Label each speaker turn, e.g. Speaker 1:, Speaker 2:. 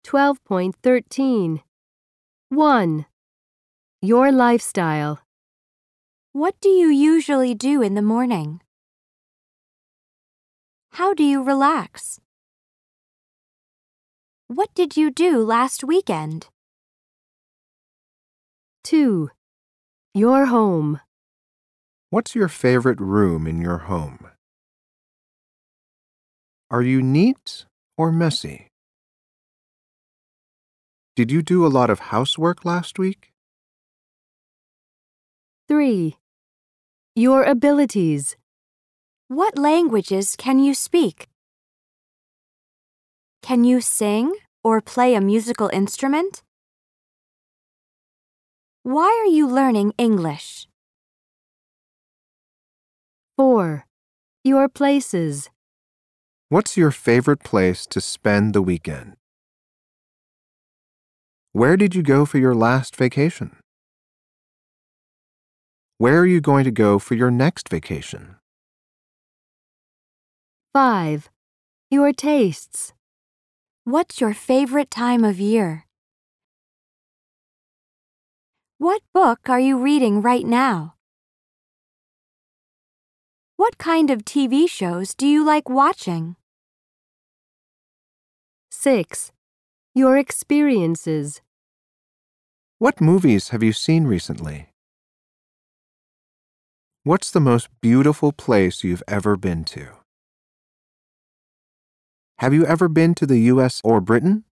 Speaker 1: 12.13. 1. Your lifestyle.
Speaker 2: What do you usually do in the morning? How do you relax? What did you do last weekend?
Speaker 1: 2. Your home.
Speaker 3: What's your favorite room in your home? Are you neat or messy? Did you do a lot of housework last week?
Speaker 1: 3. Your abilities.
Speaker 2: What languages can you speak? Can you sing or play a musical instrument? Why are you learning English?
Speaker 1: 4. Your places.
Speaker 3: What's your favorite place to spend the weekend? Where did you go for your last vacation? Where are you going to go for your next vacation?
Speaker 1: 5. Your tastes.
Speaker 2: What's your favorite time of year? What book are you reading right now? What kind of TV shows do you like watching?
Speaker 1: 6. Your experiences.
Speaker 3: What movies have you seen recently? What's the most beautiful place you've ever been to? Have you ever been to the US or Britain?